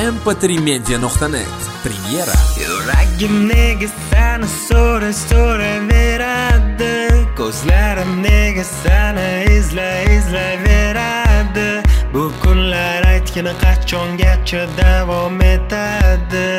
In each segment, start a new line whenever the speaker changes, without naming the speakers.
mp3media.net Premyera.
Yuragim nega seni so'raveradi, ko'zlarim nega seni izlayveradi. Bu kunlar aytgin qachongacha davom etadi.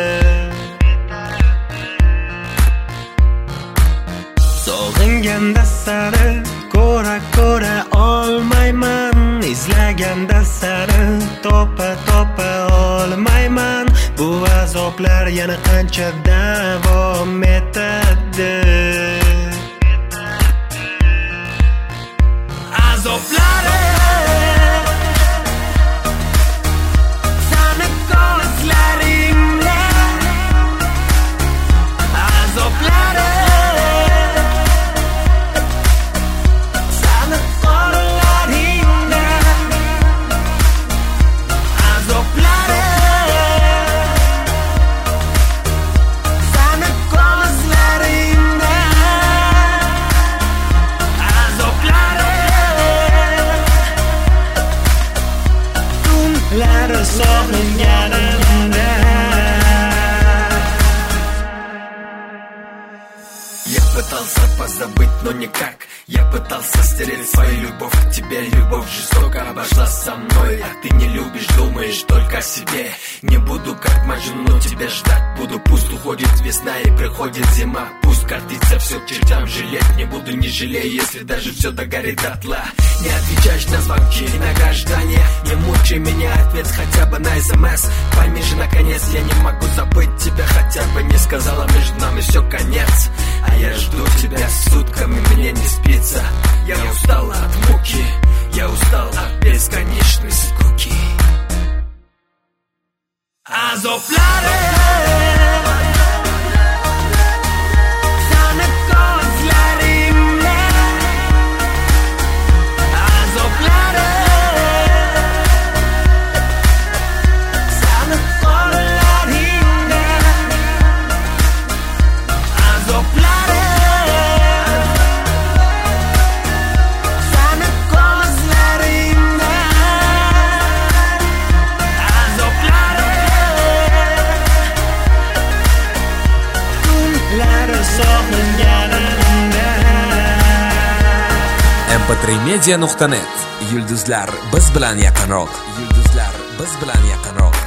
Sog'inganda seni ko'ra olmayman, izlaganda seni topa olmayman. Bu azoblar yana qancha davom etadi? Azoblari seni ko'zlaringda, azoblari seni qo'llaringda, azoblari seni ko'zlaringda, azoblari tunlari sog'inganimda.
Я пытался позабыть, но никак. Я пытался стереть свою любовь к тебе. Любовь жестоко обошлась со мной. А ты не любишь, думаешь только о себе. Не буду как Маджнун, но тебя ждать буду. Пусть уходит весна и приходит зима. Пусть катится все к чертям, жалеть не буду, не жалею, если даже все догорит дотла. Не отвечаешь на звонки и на граждане. Не мучай меня, ответь хотя бы на СМС. Пойми же наконец, я не могу забыть тебя. Хотя бы не сказала, между нами все конец. А я жду тебя сутками, мне не спится. Я устал от муки, я устал от бесконечной скуки.
Azoblari seni ko'zlaringda, azoblari seni qo'llaringda, azoblari seni ko'zlaringda, azoblari tunlari sog'inganimda.
mp3media.net Yulduzlar biz bilan yaqinroq. Yulduzlar biz bilan yaqinroq.